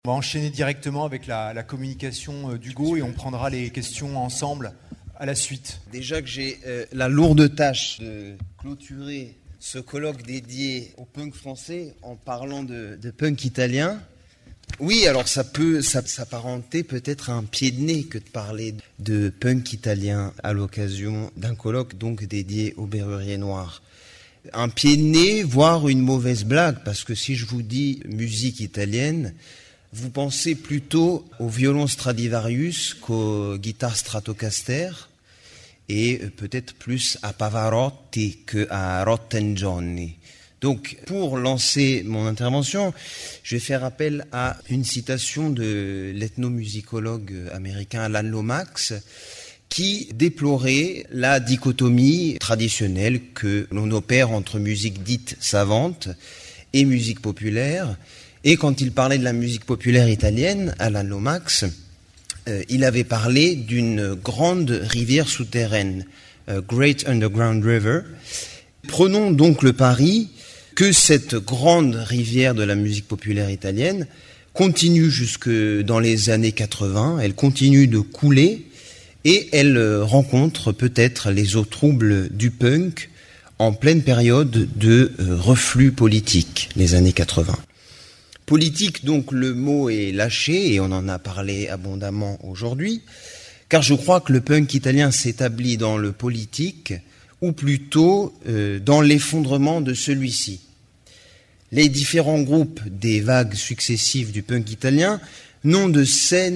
On va enchaîner directement avec la communication d'Hugo et on prendra les questions ensemble à la suite. Déjà que j'ai la lourde tâche de clôturer ce colloque dédié au punk français en parlant de punk italien. Oui, alors ça peut s'apparenter peut-être à un pied de nez que de parler de punk italien à l'occasion d'un colloque donc dédié aux Berruriers Noirs. Un pied de nez, voire une mauvaise blague, parce que si je vous dis musique italienne, vous pensez plutôt au violon Stradivarius qu'aux guitares Stratocaster et peut-être plus à Pavarotti qu'à Rotten Johnny. Donc, pour lancer mon intervention, je vais faire appel à une citation de l'ethnomusicologue américain Alan Lomax qui déplorait la dichotomie traditionnelle que l'on opère entre musique dite savante et musique populaire. Et quand il parlait de la musique populaire italienne, Alan Lomax, il avait parlé d'une grande rivière souterraine, Great Underground River. Prenons donc le pari que cette grande rivière de la musique populaire italienne continue jusque dans les années 80, elle continue de couler et elle rencontre peut-être les eaux troubles du punk en pleine période de reflux politique, les années 80. Politique, donc, le mot est lâché, et on en a parlé abondamment aujourd'hui, car je crois que le punk italien s'établit dans le politique, ou plutôt dans l'effondrement de celui-ci. Les différents groupes des vagues successives du punk italien n'ont de cesse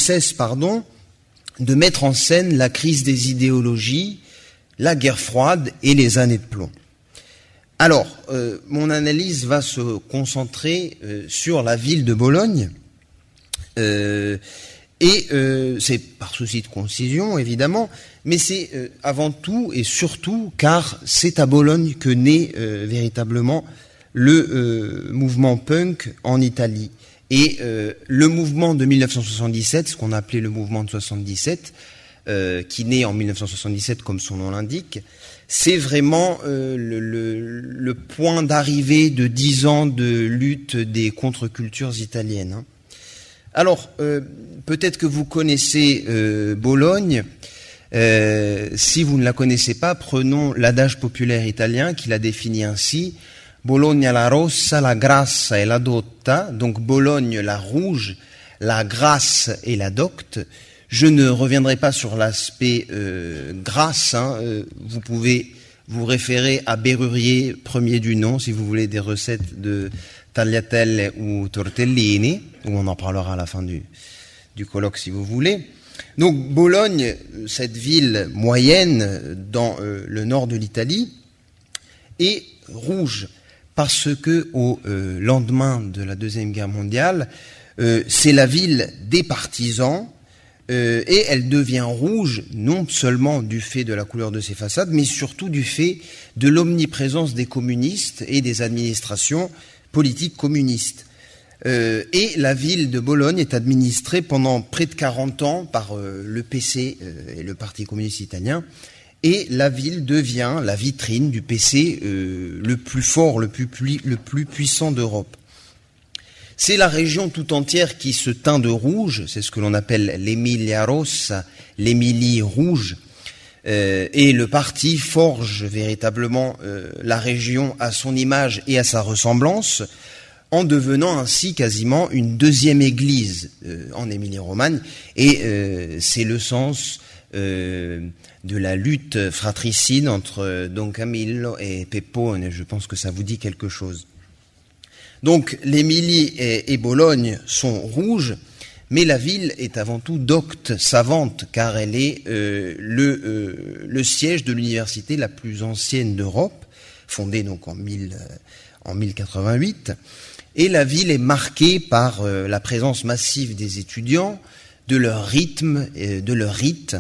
de mettre en scène la crise des idéologies, la guerre froide et les années de plomb. Alors, mon analyse va se concentrer sur la ville de Bologne, et c'est par souci de concision, évidemment, mais c'est avant tout et surtout car c'est à Bologne que naît véritablement le mouvement punk en Italie. Et le mouvement de 1977, ce qu'on appelait le mouvement de 77, qui naît en 1977 comme son nom l'indique, c'est vraiment le point d'arrivée de 10 ans de lutte des contre-cultures italiennes. Hein. Alors, peut-être que vous connaissez Bologne. Si vous ne la connaissez pas, prenons l'adage populaire italien qui la définit ainsi. Bologna la rossa, la grassa et la dotta. Donc Bologne la rouge, la grasse et la docte. Je ne reviendrai pas sur l'aspect grasse. Vous pouvez vous référer à Berrurier, premier du nom, si vous voulez des recettes de tagliatelle ou tortellini, où on en parlera à la fin du colloque si vous voulez. Donc Bologne, cette ville moyenne dans le nord de l'Italie, est rouge parce que au lendemain de la Deuxième Guerre mondiale, c'est la ville des partisans. Et elle devient rouge non seulement du fait de la couleur de ses façades, mais surtout du fait de l'omniprésence des communistes et des administrations politiques communistes. Et la ville de Bologne est administrée pendant près de 40 ans par le PC et le Parti communiste italien, et la ville devient la vitrine du PC le plus fort, le plus puissant d'Europe. C'est la région tout entière qui se teint de rouge, c'est ce que l'on appelle l'Emilia Rossa, l'Émilie rouge, et le parti forge véritablement la région à son image et à sa ressemblance, en devenant ainsi quasiment une deuxième église en Émilie-Romagne, et c'est le sens de la lutte fratricide entre Don Camillo et Peppone, je pense que ça vous dit quelque chose. Donc l'Émilie et Bologne sont rouges, mais la ville est avant tout docte, savante, car elle est le siège de l'université la plus ancienne d'Europe, fondée donc en 1088, et la ville est marquée par la présence massive des étudiants, de leur rythme, de leur rite.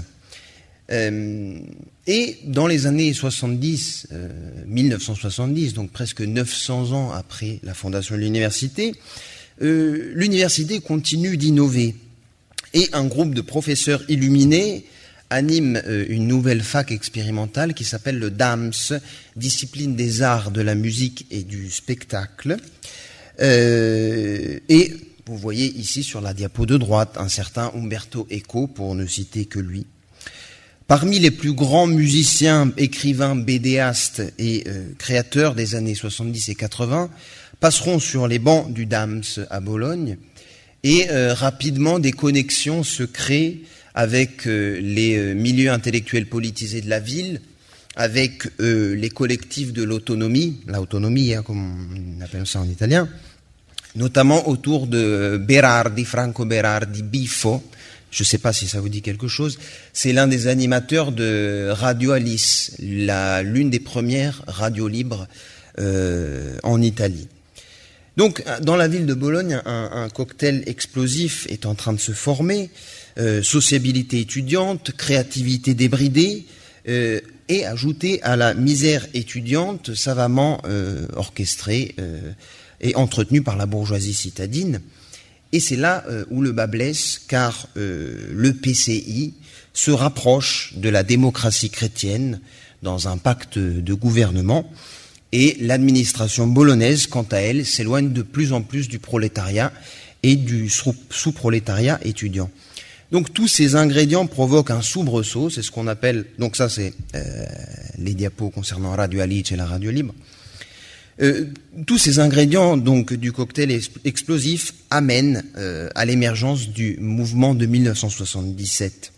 Et dans les années 70, 1970, donc presque 900 ans après la fondation de l'université, l'université continue d'innover. Et un groupe de professeurs illuminés anime une nouvelle fac expérimentale qui s'appelle le DAMS, discipline des arts de la musique et du spectacle. Et Vous voyez ici sur la diapo de droite un certain Umberto Eco, pour ne citer que lui. Parmi les plus grands musiciens, écrivains, bédéastes et créateurs des années 70 et 80 passeront sur les bancs du Dams à Bologne, et rapidement des connexions se créent avec les milieux intellectuels politisés de la ville, avec les collectifs de l'autonomie, l'autonomie, comme on appelle ça en italien, notamment autour de Berardi, Franco Berardi, Biffo. Je ne sais pas si ça vous dit quelque chose. C'est l'un des animateurs de Radio Alice, l'une des premières radios libres en Italie. Donc, dans la ville de Bologne, un cocktail explosif est en train de se former. Sociabilité étudiante, créativité débridée, et ajouté à la misère étudiante savamment orchestrée et entretenue par la bourgeoisie citadine. Et c'est là où le bât blesse, car le PCI se rapproche de la démocratie chrétienne dans un pacte de gouvernement, et l'administration bolognaise, quant à elle, s'éloigne de plus en plus du prolétariat et du sous-prolétariat étudiant. Donc tous ces ingrédients provoquent un soubresaut, c'est ce qu'on appelle, donc ça c'est les diapos concernant Radio Alice et la radio libre. Tous ces ingrédients donc du cocktail explosif amènent à l'émergence du mouvement de 1977.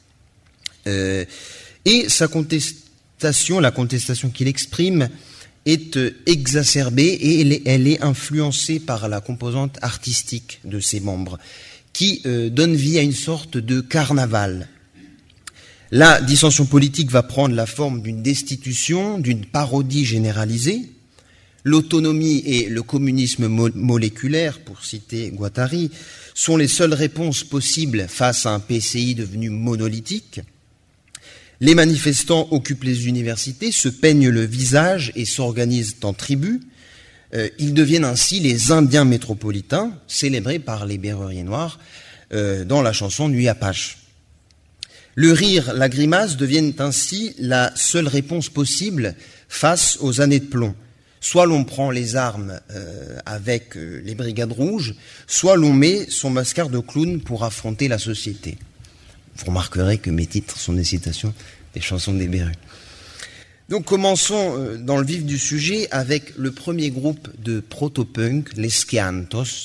Et sa contestation, la contestation qu'il exprime, est exacerbée, et elle est influencée par la composante artistique de ses membres, qui donne vie à une sorte de carnaval. La dissension politique va prendre la forme d'une destitution, d'une parodie généralisée. L'autonomie et le communisme moléculaire, pour citer Guattari, sont les seules réponses possibles face à un PCI devenu monolithique. Les manifestants occupent les universités, se peignent le visage et s'organisent en tribus. Ils deviennent ainsi les Indiens métropolitains, célébrés par les Berruriers Noirs dans la chanson Nuit Apache. Le rire, la grimace deviennent ainsi la seule réponse possible face aux années de plomb. Soit l'on prend les armes avec les brigades rouges, soit l'on met son mascar de clown pour affronter la société. Vous remarquerez que mes titres sont des citations des chansons des Berus. Donc commençons dans le vif du sujet avec le premier groupe de proto-punk, les Schiantos.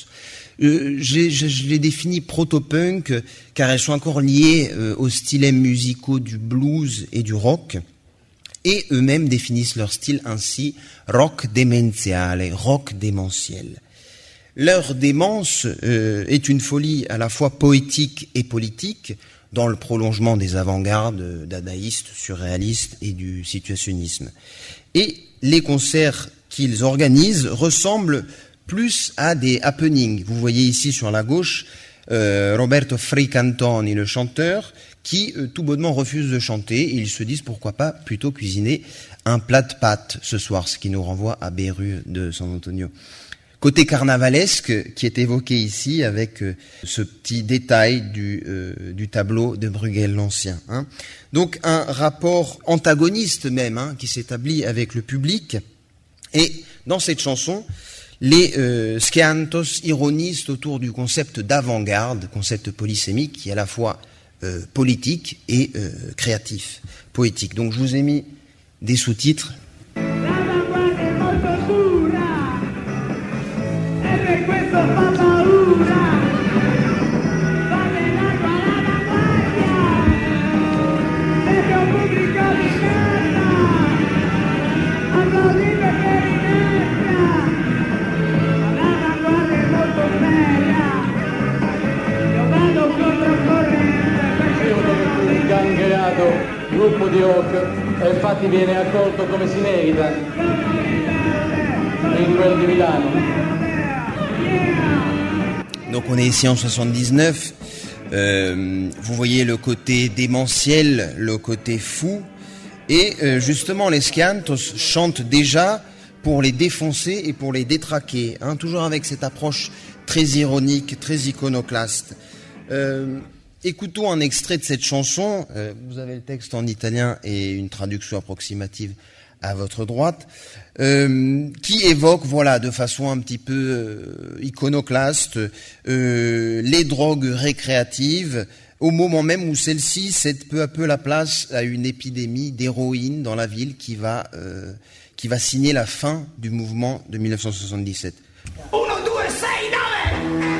Je les définis proto-punk car elles sont encore liées aux stylets musicaux du blues et du rock, et eux-mêmes définissent leur style ainsi, rock demenziale, rock démentiel. Leur démence est une folie à la fois poétique et politique, dans le prolongement des avant-gardes dadaïstes, surréalistes et du situationnisme. Et les concerts qu'ils organisent ressemblent plus à des happenings. Vous voyez ici sur la gauche Roberto Fricantoni, le chanteur, qui tout bonnement refuse de chanter, et ils se disent pourquoi pas plutôt cuisiner un plat de pâtes ce soir, ce qui nous renvoie à Beru de San Antonio. Côté carnavalesque qui est évoqué ici avec ce petit détail du tableau de Bruegel l'Ancien. Donc un rapport antagoniste même qui s'établit avec le public. Et dans cette chanson, les Schiantos ironisent autour du concept d'avant-garde, concept polysémique qui est à la fois politique et créatif, poétique. Donc je vous ai mis des sous-titres. Gruppo di rock, e infatti viene accolto come si merita in quel di Milano. Donc on est ici en 79, vous voyez le côté démentiel, le côté fou, et justement les Schiantos chantent déjà pour les défoncer et pour les détraquer, toujours avec cette approche très ironique, très iconoclaste. Écoutons un extrait de cette chanson. Vous avez le texte en italien et une traduction approximative à votre droite, qui évoque, voilà, de façon un petit peu iconoclaste, les drogues récréatives, au moment même où celle-ci cède peu à peu la place à une épidémie d'héroïne dans la ville qui va signer la fin du mouvement de 1977. 1, 2, 6, 9!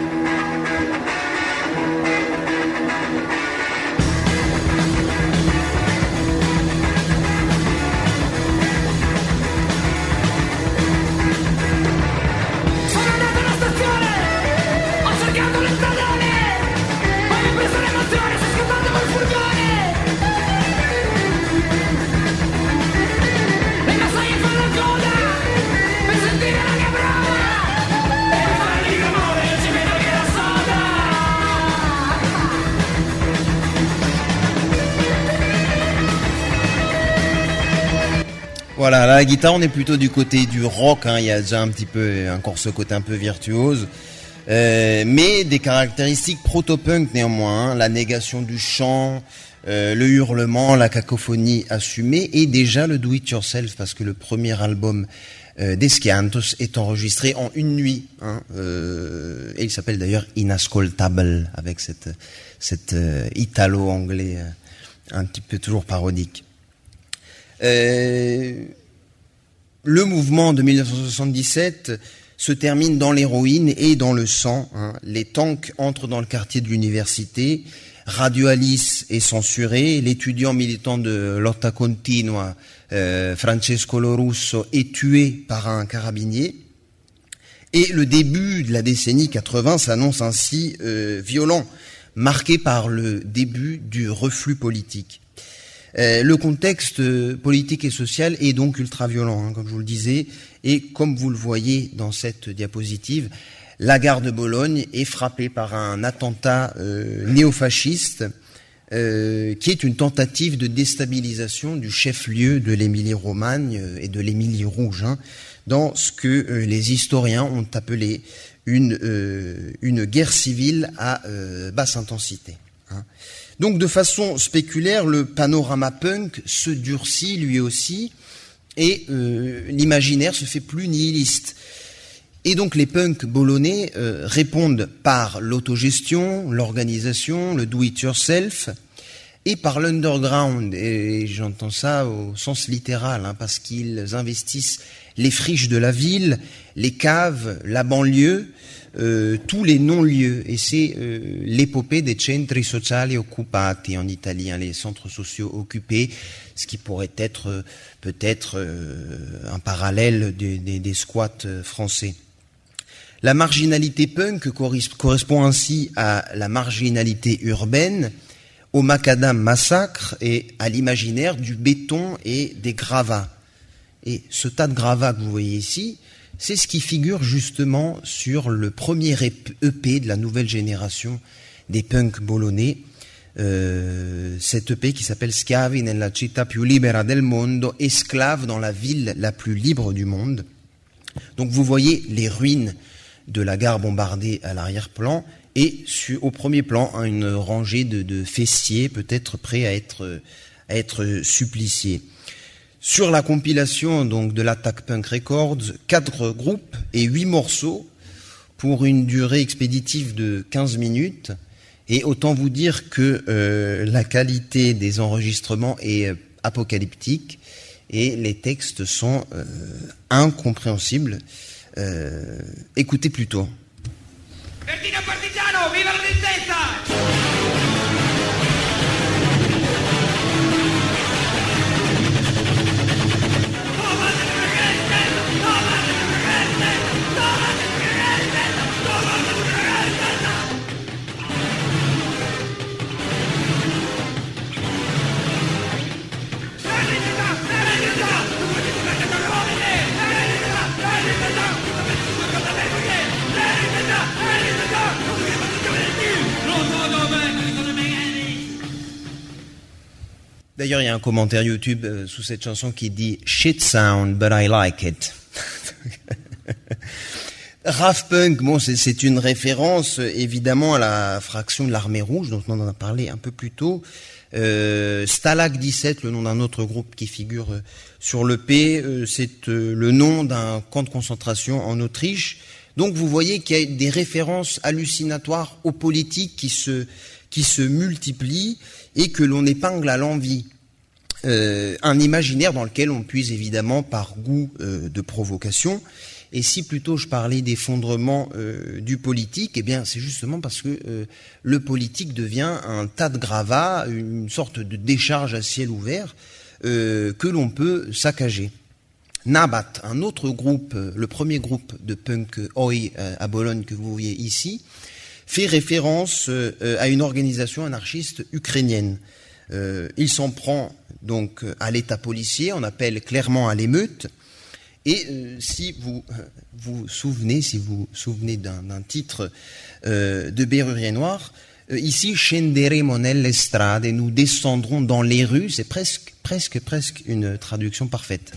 Voilà, la guitare, on est plutôt du côté du rock, il y a déjà un petit peu, encore ce côté un peu virtuose, mais des caractéristiques proto-punk néanmoins, la négation du chant, le hurlement, la cacophonie assumée, et déjà le do-it-yourself, parce que le premier album des Sciantos est enregistré en une nuit, et il s'appelle d'ailleurs Inascoltable, avec cet italo-anglais un petit peu toujours parodique. Le mouvement de 1977 se termine dans l'héroïne et dans le sang. Les tanks entrent dans le quartier de l'université. Radio Alice est censuré. L'étudiant militant de Lotta Continua, Francesco Lorusso, est tué par un carabinier. Et le début de la décennie 80 s'annonce ainsi violent, marqué par le début du reflux politique. Le contexte politique et social est donc ultra violent, comme je vous le disais, et comme vous le voyez dans cette diapositive, la gare de Bologne est frappée par un attentat néofasciste qui est une tentative de déstabilisation du chef-lieu de l'Émilie-Romagne et de l'Émilie rouge, dans ce que les historiens ont appelé une guerre civile à basse intensité. Donc de façon spéculaire, le panorama punk se durcit lui aussi et l'imaginaire se fait plus nihiliste. Et donc les punks bolonais répondent par l'autogestion, l'organisation, le do-it-yourself et par l'underground. Et j'entends ça au sens littéral, parce qu'ils investissent les friches de la ville, les caves, la banlieue, tous les non-lieux, et c'est l'épopée des centri sociali occupati en italien, les centres sociaux occupés, ce qui pourrait être peut-être un parallèle des squats français. La marginalité punk correspond ainsi à la marginalité urbaine, au macadam massacre et à l'imaginaire du béton et des gravats. Et ce tas de gravats que vous voyez ici, c'est ce qui figure justement sur le premier EP de la nouvelle génération des punks bolonais. Cet EP qui s'appelle Schiavi nella città più libera del mondo, esclaves dans la ville la plus libre du monde. Donc vous voyez les ruines de la gare bombardée à l'arrière-plan et au premier plan une rangée de fessiers peut-être prêts à être suppliciés. Sur la compilation donc de l'Attack Punk Records, 4 groupes et 8 morceaux pour une durée expéditive de 15 minutes. Et autant vous dire que la qualité des enregistrements est apocalyptique et les textes sont incompréhensibles. Écoutez plutôt. Bertino Partigiano, viva la resistenza! D'ailleurs, il y a un commentaire YouTube sous cette chanson qui dit « Shit sound, but I like it ». Raff Punk, bon, c'est une référence évidemment à la fraction de l'Armée Rouge dont on en a parlé un peu plus tôt, Stalag 17, le nom d'un autre groupe qui figure sur l'EP, c'est le nom d'un camp de concentration en Autriche. Donc vous voyez qu'il y a des références hallucinatoires aux politiques qui se multiplient et que l'on épingle à l'envi. Un imaginaire dans lequel on puise évidemment par goût de provocation. Et si plutôt je parlais d'effondrement du politique, eh bien c'est justement parce que le politique devient un tas de gravats, une sorte de décharge à ciel ouvert que l'on peut saccager. Nabat, un autre groupe, le premier groupe de punk Oi à Bologne que vous voyez ici, fait référence à une organisation anarchiste ukrainienne. Il s'en prend donc à l'état policier, on appelle clairement à l'émeute. Et si vous vous souvenez d'un titre de Bérurier Noir, ici, scenderemo nelle strade, et nous descendrons dans les rues, c'est presque une traduction parfaite.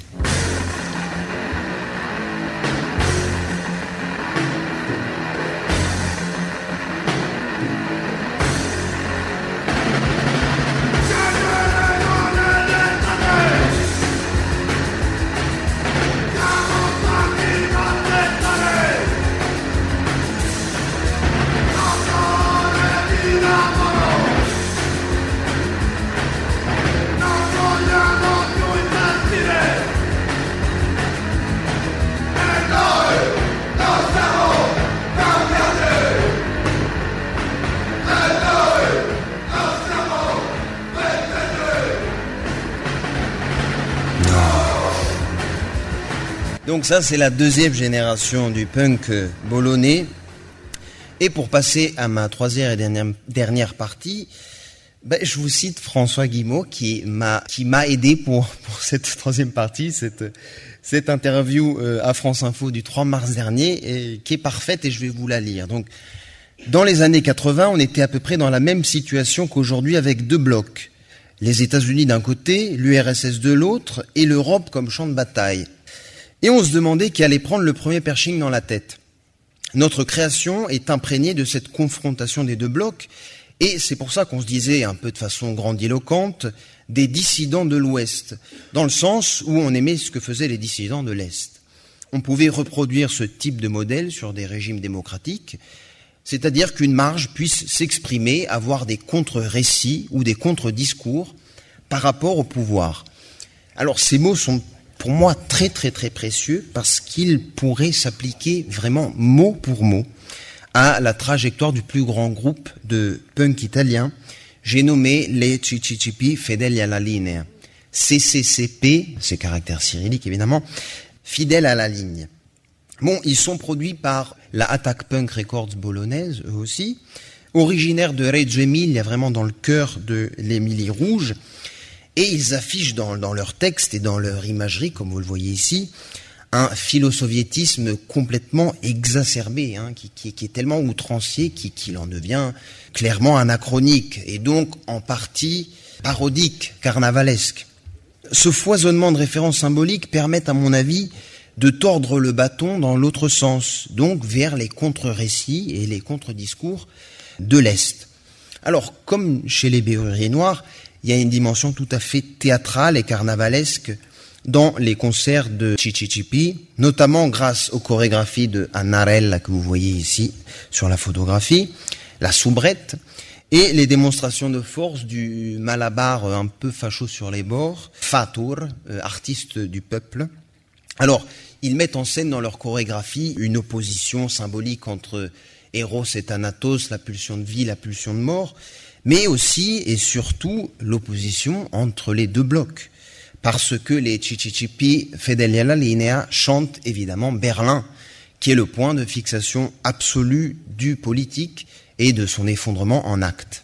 Donc ça, c'est la deuxième génération du punk bolonais. Et pour passer à ma troisième et dernière partie, je vous cite François Guimot qui m'a aidé pour cette troisième partie, cette interview à France Info du 3 mars dernier, et qui est parfaite, et je vais vous la lire. Donc, dans les années 80, on était à peu près dans la même situation qu'aujourd'hui avec deux blocs. Les États-Unis d'un côté, l'URSS de l'autre, et l'Europe comme champ de bataille. Et on se demandait qui allait prendre le premier pershing dans la tête. Notre création est imprégnée de cette confrontation des deux blocs, et c'est pour ça qu'on se disait, un peu de façon grandiloquente, des dissidents de l'Ouest, dans le sens où on aimait ce que faisaient les dissidents de l'Est. On pouvait reproduire ce type de modèle sur des régimes démocratiques, c'est-à-dire qu'une marge puisse s'exprimer, avoir des contre-récits ou des contre-discours par rapport au pouvoir. Alors ces mots sont pour moi très très très précieux parce qu'ils pourraient s'appliquer vraiment mot pour mot à la trajectoire du plus grand groupe de punk italien. J'ai nommé les CCCP Fedeli alla Linea. CCCP, c'est caractère cyrillique évidemment, fidèles à la ligne. Bon, ils sont produits par la Attack Punk Records bolognaise, eux aussi, originaires de Reggio Emilia, vraiment dans le cœur de l'Émilie rouge. Et ils affichent dans leur texte et dans leur imagerie, comme vous le voyez ici, un philo-soviétisme complètement exacerbé, qui est tellement outrancier qu'il en devient clairement anachronique et donc en partie parodique, carnavalesque. Ce foisonnement de références symboliques permet, à mon avis, de tordre le bâton dans l'autre sens, donc vers les contre-récits et les contre-discours de l'Est. Alors, comme chez les Béruriers Noirs, il y a une dimension tout à fait théâtrale et carnavalesque dans les concerts de CCCP, notamment grâce aux chorégraphies de Annarella que vous voyez ici sur la photographie, la soubrette, et les démonstrations de force du Malabar un peu facho sur les bords, Fatur, artiste du peuple. Alors, ils mettent en scène dans leur chorégraphie une opposition symbolique entre Eros et Thanatos, la pulsion de vie, la pulsion de mort, mais aussi et surtout l'opposition entre les deux blocs. Parce que les CCCP Fedeli alla Linea chantent évidemment Berlin, qui est le point de fixation absolu du politique et de son effondrement en actes.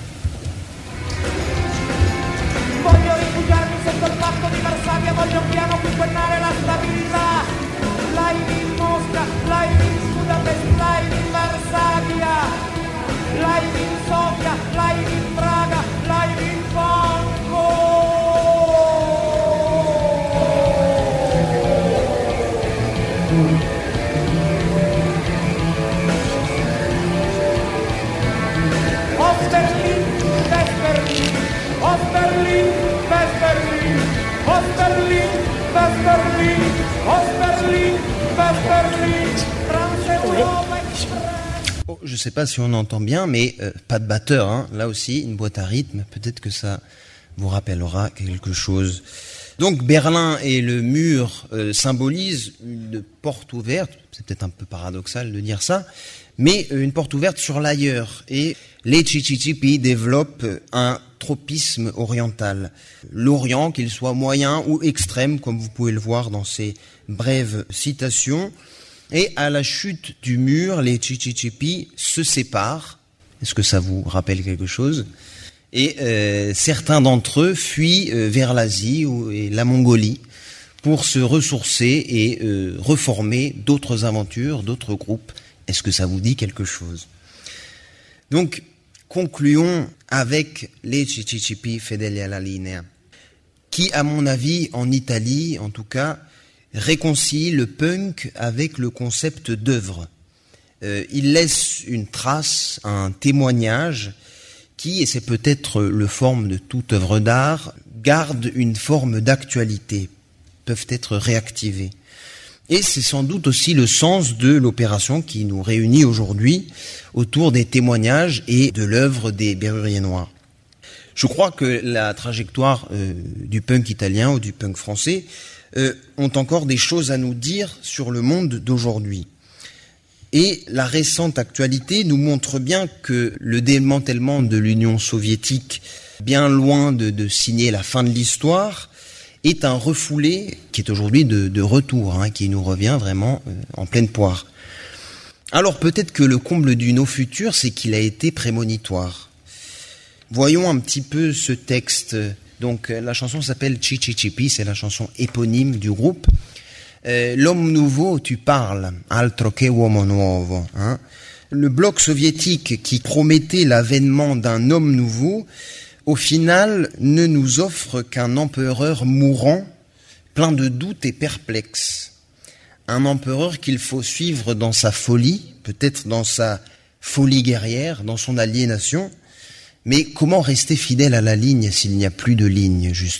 Voglio rifugiarmi sotto il patto di Varsavia, voglio un piano quinquennale la stabilità. Live in Mosca, live in Budapest, live in Varsavia, live in Sofia, live in Praga, live in Bangkok. Ost Berlin, West Berlin, Oh, je ne sais pas si on entend bien, mais pas de batteur, hein. Là aussi, une boîte à rythme, peut-être que ça vous rappellera quelque chose. Donc Berlin et le mur symbolisent une porte ouverte, c'est peut-être un peu paradoxal de dire ça, mais une porte ouverte sur l'ailleurs. Et les Chichichipi développent un tropisme oriental. L'Orient, qu'il soit moyen ou extrême, comme vous pouvez le voir dans ces brèves citations. Et à la chute du mur, les Chichichipi se séparent. Est-ce que ça vous rappelle quelque chose ? Et certains d'entre eux fuient vers l'Asie et la Mongolie pour se ressourcer et reformer d'autres aventures, d'autres groupes. Est-ce que ça vous dit quelque chose ? Donc, concluons avec les Chichichipi fedeli alla linea, qui, à mon avis, en Italie, en tout cas, réconcilie le punk avec le concept d'œuvre. Il laisse une trace, un témoignage qui, et c'est peut-être le forme de toute œuvre d'art, garde une forme d'actualité, peuvent être réactivés. Et c'est sans doute aussi le sens de l'opération qui nous réunit aujourd'hui autour des témoignages et de l'œuvre des Berruriers Noirs. Je crois que la trajectoire du punk italien ou du punk français ont encore des choses à nous dire sur le monde d'aujourd'hui. Et la récente actualité nous montre bien que le démantèlement de l'Union soviétique, bien loin de signer la fin de l'histoire, est un refoulé qui est aujourd'hui de retour, qui nous revient vraiment en pleine poire. Alors peut-être que le comble du no futur, c'est qu'il a été prémonitoire. Voyons un petit peu ce texte. Donc la chanson s'appelle Chichichipi, c'est la chanson éponyme du groupe. L'homme nouveau, tu parles, altro che uomo nuovo. Le bloc soviétique qui promettait l'avènement d'un homme nouveau, au final, ne nous offre qu'un empereur mourant, plein de doutes et perplexe. Un empereur qu'il faut suivre dans sa folie, peut-être dans sa folie guerrière, dans son aliénation. Mais comment rester fidèle à la ligne s'il n'y a plus de ligne, justement ?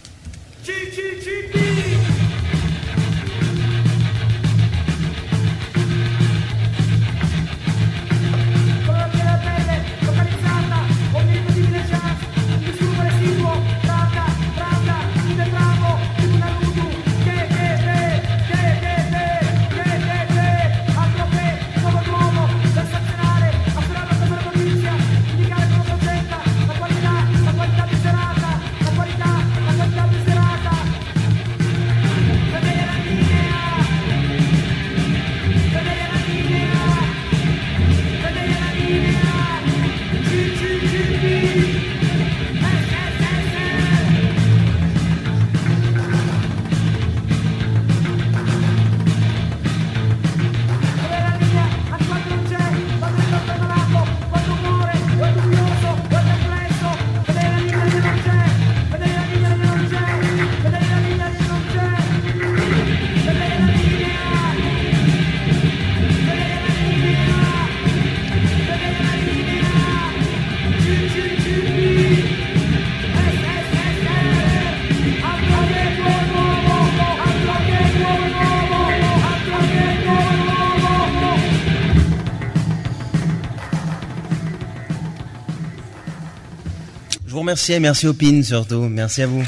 Je vous remercie et merci au PIN surtout. Merci à vous.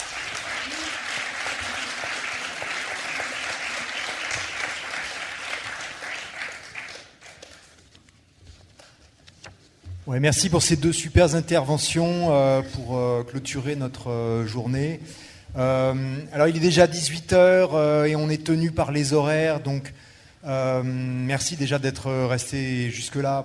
Ouais, merci pour ces deux super interventions pour clôturer notre journée. Alors il est déjà 18h et on est tenu par les horaires, donc merci déjà d'être resté jusque-là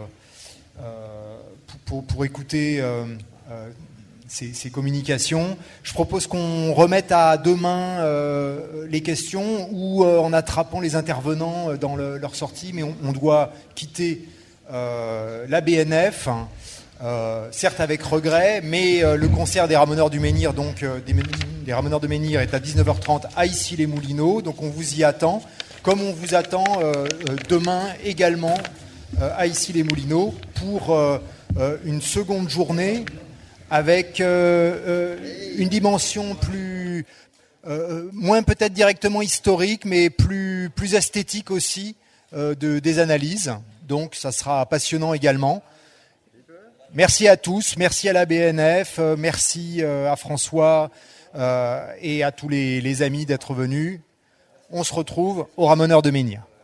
pour écouter ces communications. Je propose qu'on remette à demain les questions ou en attrapant les intervenants dans leur sortie, mais on doit quitter la BNF, certes avec regret, mais le concert des Ramoneurs du Menhir, donc des Ramoneurs de Menhir, est à 19h30 à Issy-les-Moulineaux, donc on vous y attend, comme on vous attend demain également à Issy-les-Moulineaux pour une seconde journée avec une dimension plus moins peut-être directement historique, mais plus esthétique aussi des analyses. Donc ça sera passionnant également. Merci à tous, merci à la BNF, merci à François et à tous les amis d'être venus. On se retrouve au Ramoneur de Ménia.